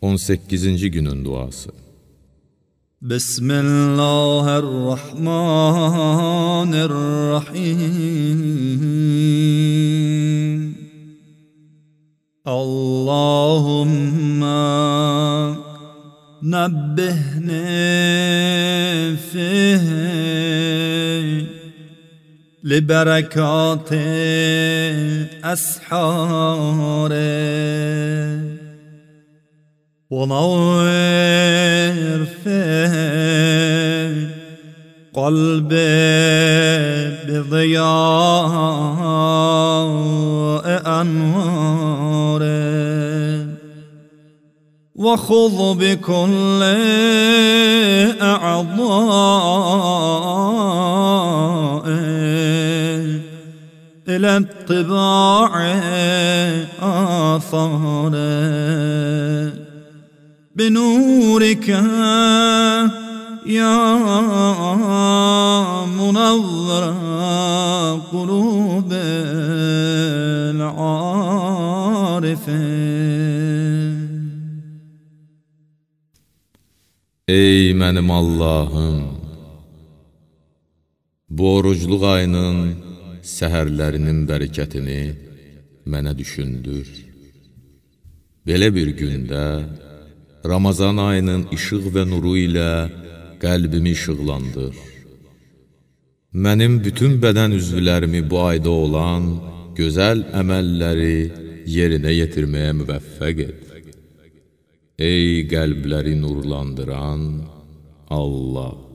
18-ci günün duası. Bismillahirrahmanirrahim. Allahumma nabbihni fihi liberekati ashari ونور في قلبي بضياء أنواره وخذ بكل أعضائي إلى اتباع آثاره بنورك يا منور قلوب العارفين. Ey mənim Allahım, bu orucluq ayının səhərlərinin bərəkətini mənə düşündür. Belə bir gündə Ramazan ayının işıq və nuru ilə qəlbimi işıqlandır. Mənim bütün bədən üzvlərimi bu ayda olan gözəl əməlləri yerinə yetirməyə müvəffəq et. Ey qəlbləri nurlandıran Allah!